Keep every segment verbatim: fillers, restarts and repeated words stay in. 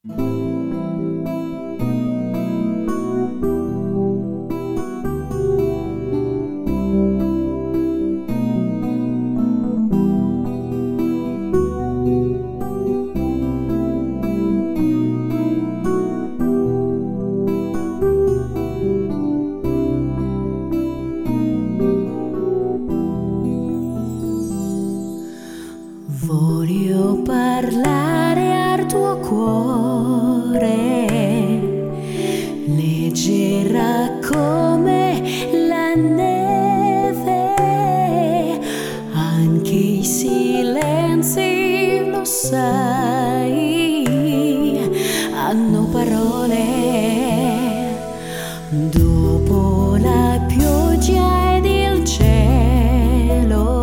Voglio parlare al tuo cuore, leggera come la neve, anche i silenzi, lo sai, hanno parole. Dopo la pioggia ed il cielo,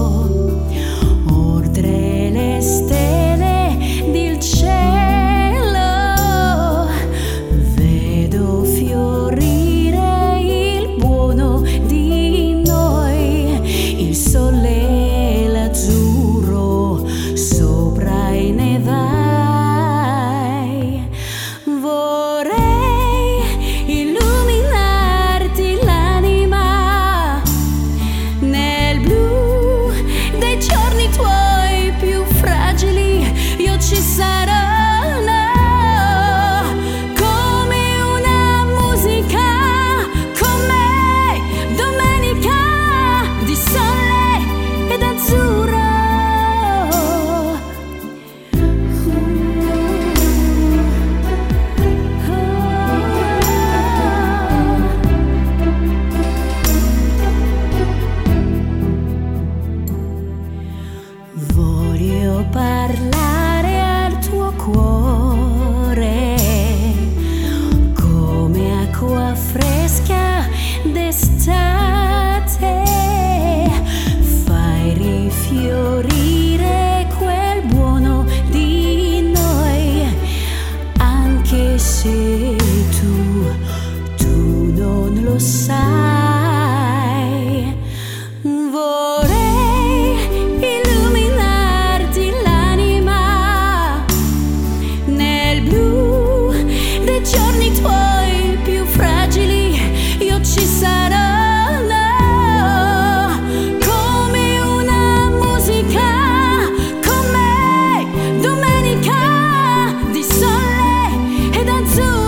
ci saranno come una musica con me, domenica di sole ed azzurro. Voglio parlare al tuo cuore come acqua fresca d'estate, fai rifiorire quel buono di noi, anche se tu, tu non lo sai. Vorrei illuminarti l'anima nel blu dei giorni tuoi più fragili, io ci saranno come una musica con me, domenica di sole ed azzurro.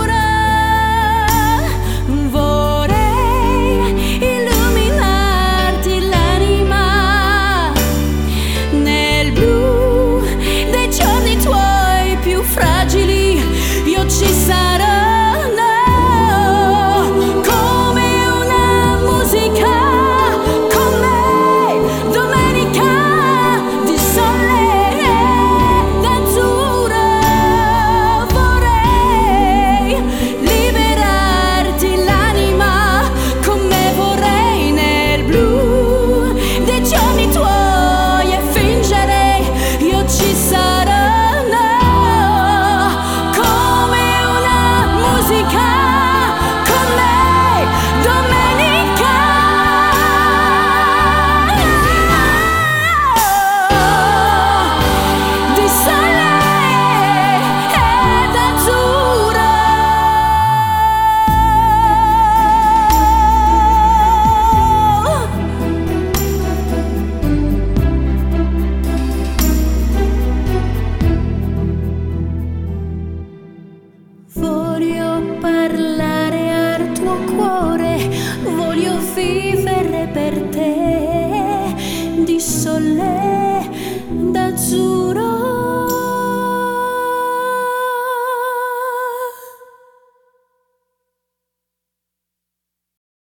Vorrei illuminarti l'anima nel blu dei giorni tuoi più fragili, io ci saranno come una musica con me, domenica di sole ed azzurro. Vorrei liberarti l'anima con me, vorrei nel blu dei giorni tuoi e fingere, io ci saranno come una musica con me, domenica di sole ed azzurro. Voglio parlare al tuo cuore, voglio vivere per te di sole d'azzurro.